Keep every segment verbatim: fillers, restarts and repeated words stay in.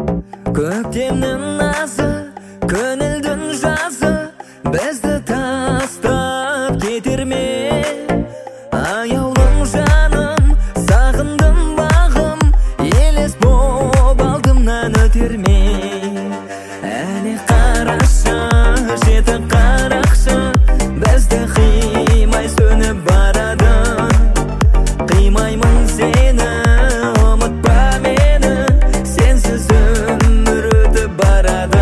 Көктемнің назы, көңілдің жазы, бізді тастап кетер ме? Аяулым жаным, сағындым бағым, елес боп алдымнан өтер ме? Әлі қарашы, жеті қарақшы, бізді қимай сөніп барады. Қимаймын сені, ұмытпа мені, сенсіз өмір өтіп барады.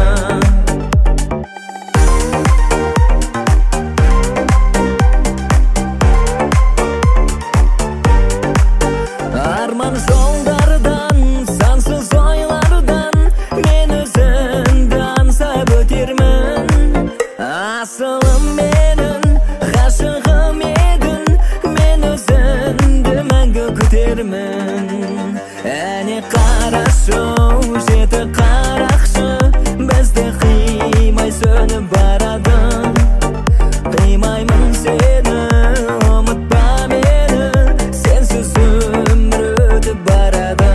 Арман жолдардан, сансыз ойлардан, мен өзіңді аңсап өтермін. Асылым менің, ғашығым едің, мен өзіңді мәңгі күтермін. Әне қарашы, жеті қарақшы, бізді қимай сөніп барады. Қимаймын сені, ұмытпа мені, сенсіз өмір өтіп барады.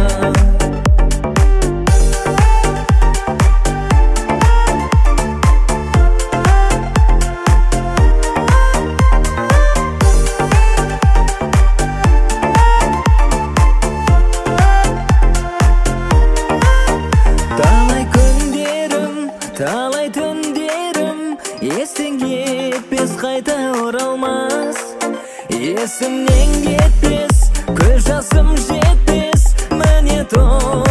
Талай күндерім, талай түндерім, естен кетпес, қайта оралмас. Есімнен кетпес, көз жасым жетпес, міне